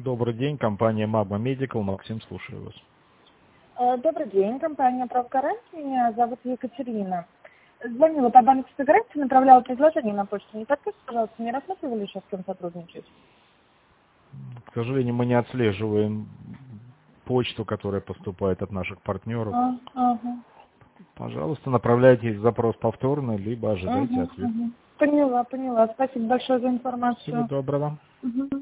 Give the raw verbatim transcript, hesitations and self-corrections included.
Добрый день, компания Magma Medical. Максим, слушаю вас. Э, Добрый день, компания «Правгарант». Меня зовут Екатерина. Звонила по банковской гарантии, направляла предложение на почту. Не подскажите, пожалуйста, не рассматривали еще с кем сотрудничать? К сожалению, мы не отслеживаем почту, которая поступает от наших партнеров. А, ага. Пожалуйста, направляйте запрос повторно, либо ожидайте Угу, ответ. угу. Поняла, поняла. Спасибо большое за Всего информацию. доброго. Угу.